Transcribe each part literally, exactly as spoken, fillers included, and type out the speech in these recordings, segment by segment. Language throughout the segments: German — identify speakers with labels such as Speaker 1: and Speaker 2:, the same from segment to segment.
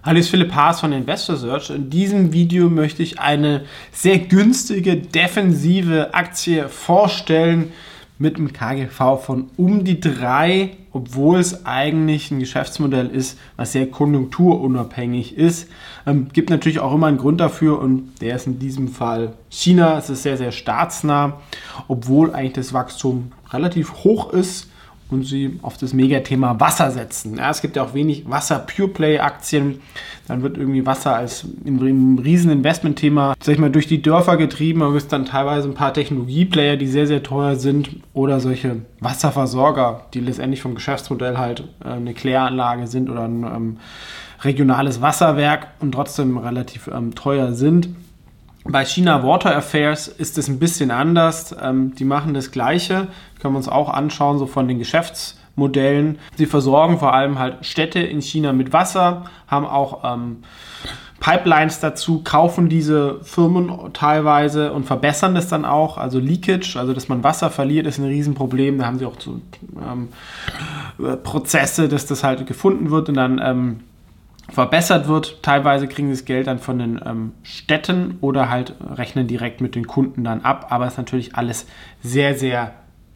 Speaker 1: Hallo, hier ist Philipp Haas von Investor Search. In diesem Video möchte ich eine sehr günstige, defensive Aktie vorstellen mit einem K G V von um die drei, obwohl es eigentlich ein Geschäftsmodell ist, was sehr konjunkturunabhängig ist. Ähm, gibt natürlich auch immer einen Grund dafür und der ist in diesem Fall China. Es ist sehr, sehr staatsnah, obwohl eigentlich das Wachstum relativ hoch ist und sie auf das Megathema Wasser setzen. Ja, es gibt ja auch wenig Wasser-Pure-Play-Aktien. Dann wird irgendwie Wasser als ein riesen Investmentthema, sag ich mal, durch die Dörfer getrieben. Man ist dann teilweise ein paar Technologieplayer, die sehr, sehr teuer sind, oder solche Wasserversorger, die letztendlich vom Geschäftsmodell halt äh, eine Kläranlage sind oder ein ähm, regionales Wasserwerk und trotzdem relativ ähm, teuer sind. Bei China Water Affairs ist es ein bisschen anders. Ähm, die machen das Gleiche. Können wir uns auch anschauen, so von den Geschäftsmodellen. Sie versorgen vor allem halt Städte in China mit Wasser, haben auch ähm, Pipelines dazu, kaufen diese Firmen teilweise und verbessern das dann auch. Also Leakage, also dass man Wasser verliert, ist ein Riesenproblem. Da haben sie auch so ähm, Prozesse, dass das halt gefunden wird und dann ähm, verbessert wird. Teilweise kriegen sie das Geld dann von den ähm, Städten oder halt rechnen direkt mit den Kunden dann ab. Aber es ist natürlich alles sehr, sehr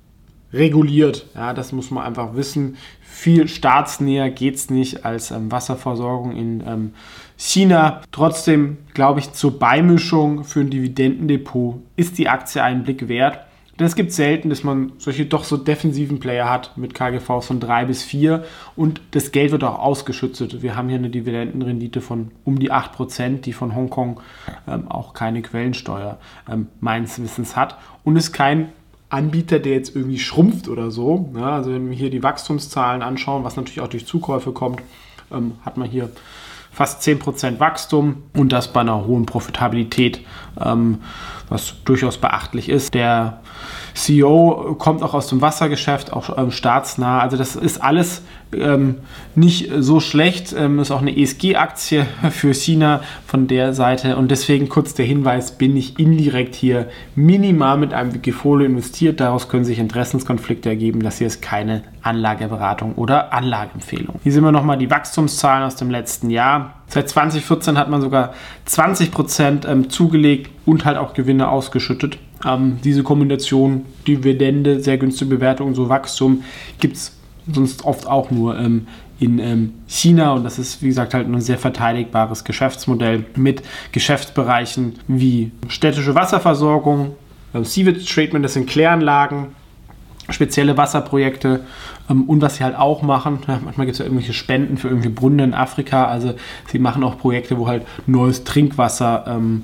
Speaker 1: reguliert. Ja, das muss man einfach wissen. Viel staatsnäher geht es nicht als ähm, Wasserversorgung in ähm, China. Trotzdem glaube ich, zur Beimischung für ein Dividendendepot ist die Aktie einen Blick wert. Denn es gibt selten, dass man solche doch so defensiven Player hat mit K G Vs von drei bis vier und das Geld wird auch ausgeschüttet. Wir haben hier eine Dividendenrendite von um die acht Prozent, die von Hongkong ähm, auch keine Quellensteuer ähm, meines Wissens hat und ist kein Anbieter, der jetzt irgendwie schrumpft oder so. Ja, also wenn wir hier die Wachstumszahlen anschauen, was natürlich auch durch Zukäufe kommt, ähm, hat man hier fast zehn Prozent Wachstum und das bei einer hohen Profitabilität, ähm, was durchaus beachtlich ist. Der C E O kommt auch aus dem Wassergeschäft, auch ähm, staatsnah. Also das ist alles ähm, nicht so schlecht. Ähm, ist auch eine E S G-Aktie für China von der Seite. Und deswegen kurz der Hinweis, bin ich indirekt hier minimal mit einem Wikifolio investiert. Daraus können sich Interessenskonflikte ergeben. Das hier ist keine Anlageberatung oder Anlageempfehlung. Hier sehen wir nochmal die Wachstumszahlen aus dem letzten Jahr. Seit zwanzig vierzehn hat man sogar zwanzig Prozent ähm, zugelegt und halt auch Gewinne ausgeschüttet. Ähm, diese Kombination, Dividende, sehr günstige Bewertung und so Wachstum gibt es sonst oft auch nur ähm, in ähm, China und das ist, wie gesagt, halt ein sehr verteidigbares Geschäftsmodell mit Geschäftsbereichen wie städtische Wasserversorgung, äh, Sewage Treatment, das sind Kläranlagen, spezielle Wasserprojekte ähm, und was sie halt auch machen, ja, manchmal gibt es ja irgendwelche Spenden für irgendwie Brunnen in Afrika, also sie machen auch Projekte, wo halt neues Trinkwasser ähm,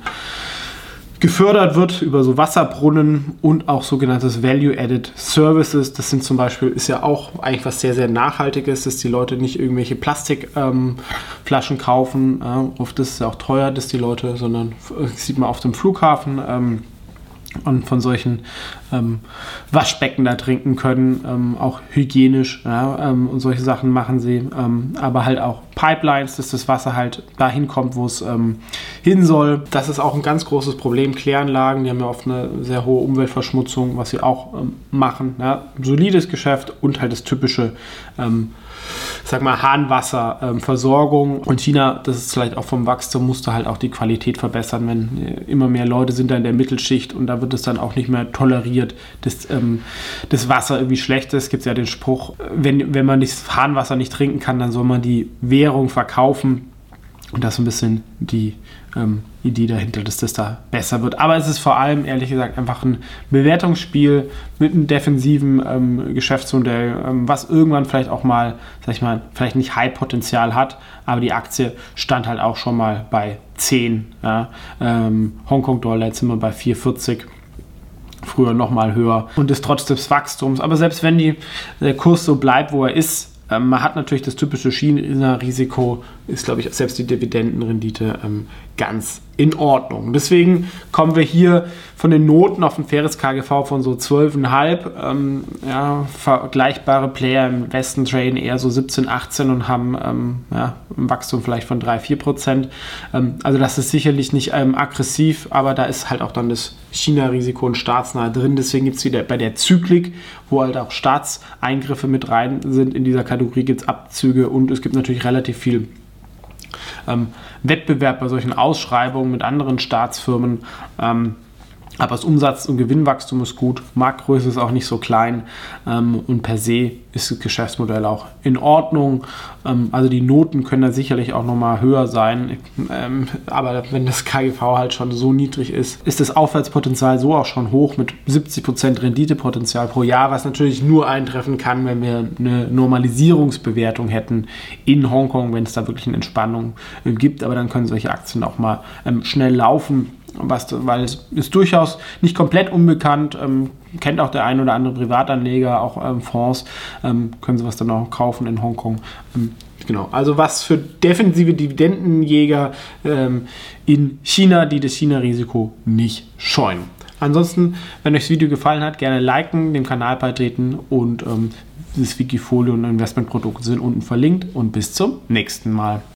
Speaker 1: gefördert wird über so Wasserbrunnen und auch sogenanntes Value-Added Services. Das sind zum Beispiel, ist ja auch eigentlich was sehr, sehr Nachhaltiges, dass die Leute nicht irgendwelche Plastikflaschen ähm, kaufen. Äh, oft ist es ja auch teuer, dass die Leute, sondern das sieht man auf dem Flughafen, ähm, und von solchen ähm, Waschbecken da trinken können, ähm, auch hygienisch, ja, ähm, und solche Sachen machen sie, ähm, aber halt auch Pipelines, dass das Wasser halt dahin kommt, wo es ähm, hin soll. Das ist auch ein ganz großes Problem. Kläranlagen, die haben ja oft eine sehr hohe Umweltverschmutzung, was sie auch ähm, machen. Ja. Solides Geschäft und halt das typische ähm, sag mal, Hahnwasserversorgung. Ähm, und China, das ist vielleicht auch vom Wachstum, musste halt auch die Qualität verbessern, wenn äh, immer mehr Leute sind da in der Mittelschicht und da wird es dann auch nicht mehr toleriert, dass ähm, das Wasser irgendwie schlecht ist. Es gibt ja den Spruch, wenn, wenn man das Hahnwasser nicht trinken kann, dann soll man die Währung verkaufen. Und das ist ein bisschen die ähm, Idee dahinter, dass das da besser wird. Aber es ist vor allem, ehrlich gesagt, einfach ein Bewertungsspiel mit einem defensiven ähm, Geschäftsmodell, ähm, was irgendwann vielleicht auch mal, sag ich mal, vielleicht nicht High-Potenzial hat, aber die Aktie stand halt auch schon mal bei zehn. Ja? Ähm, Hongkong-Dollar, jetzt sind wir bei vier vierzig. Früher noch mal höher und ist trotz des Wachstums. Aber selbst wenn die, der Kurs so bleibt, wo er ist, Ähm, man hat natürlich das typische China-Risiko, ist, glaube ich, selbst die Dividendenrendite ähm, ganz in Ordnung. Deswegen kommen wir hier von den Noten auf ein faires K G V von so zwölf Komma fünf. Ähm, ja, vergleichbare Player im Westen traden eher so siebzehn, achtzehn und haben ähm, ja, ein Wachstum vielleicht von drei, vier Prozent. Ähm, also das ist sicherlich nicht ähm, aggressiv, aber da ist halt auch dann das China-Risiko und staatsnahe drin. Deswegen gibt es wieder bei der Zyklik, wo halt auch Staatseingriffe mit rein sind, in dieser Kategorie gibt es Abzüge und es gibt natürlich relativ viel ähm, Wettbewerb bei solchen Ausschreibungen mit anderen Staatsfirmen. Ähm, Aber das Umsatz- und Gewinnwachstum ist gut, Marktgröße ist auch nicht so klein ähm, und per se ist das Geschäftsmodell auch in Ordnung. Ähm, also die Noten können da sicherlich auch nochmal höher sein, ähm, aber wenn das K G V halt schon so niedrig ist, ist das Aufwärtspotenzial so auch schon hoch mit siebzig Prozent Renditepotenzial pro Jahr, was natürlich nur eintreffen kann, wenn wir eine Normalisierungsbewertung hätten in Hongkong, wenn es da wirklich eine Entspannung äh, gibt, aber dann können solche Aktien auch mal ähm, schnell laufen. Was, weil es ist durchaus nicht komplett unbekannt, ähm, kennt auch der ein oder andere Privatanleger, auch ähm, Fonds, ähm, können sowas dann auch kaufen in Hongkong. Ähm, genau, also was für defensive Dividendenjäger ähm, in China, die das China-Risiko nicht scheuen. Ansonsten, wenn euch das Video gefallen hat, gerne liken, dem Kanal beitreten und ähm, das Wikifolio und Investmentprodukte sind unten verlinkt und bis zum nächsten Mal.